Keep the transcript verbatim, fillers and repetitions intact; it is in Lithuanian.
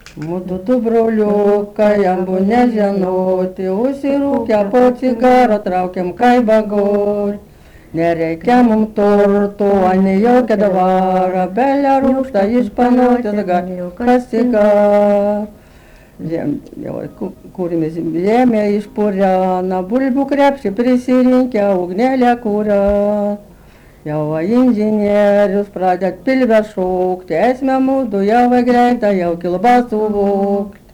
Mudu du broliukai, abu nežinoti, užsirūkę po cigarą traukiam kaip bagol. Nereikia mum turtų, ani jokia dvara, belė rūkštą išpanautis gali, kas cigar. Kūrinės žemė išpurena, bulbių krepšį prisirinkę, ugnelę kūrę. Jau inžinierius pradėt pilvę šūkti, esmę mūdu jau greitą, jau kilbą suvokti.